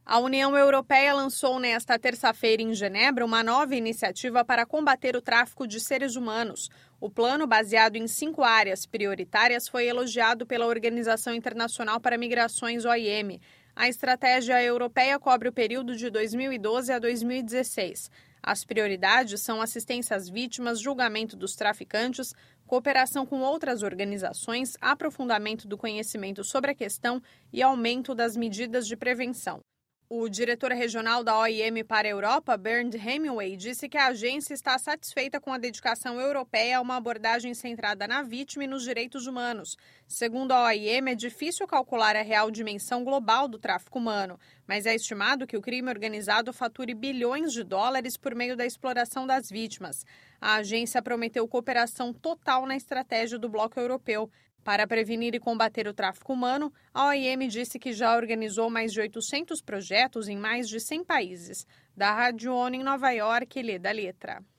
A União Europeia lançou nesta terça-feira em Genebra uma nova iniciativa para combater o tráfico de seres humanos. O plano, baseado em 5 áreas prioritárias, foi elogiado pela Organização Internacional para Migrações, OIM. A estratégia europeia cobre o período de 2012 a 2016. As prioridades são assistência às vítimas, julgamento dos traficantes, cooperação com outras organizações, aprofundamento do conhecimento sobre a questão e aumento das medidas de prevenção. O diretor regional da OIM para a Europa, Bernd Hemingway, disse que a agência está satisfeita com a dedicação europeia a uma abordagem centrada na vítima e nos direitos humanos. Segundo a OIM, é difícil calcular a real dimensão global do tráfico humano, mas é estimado que o crime organizado fature bilhões de dólares por meio da exploração das vítimas. A agência prometeu cooperação total na estratégia do bloco europeu. Para prevenir e combater o tráfico humano, a OIM disse que já organizou mais de 800 projetos em mais de 100 países. Da Rádio ONU em Nova York, Leda Letra.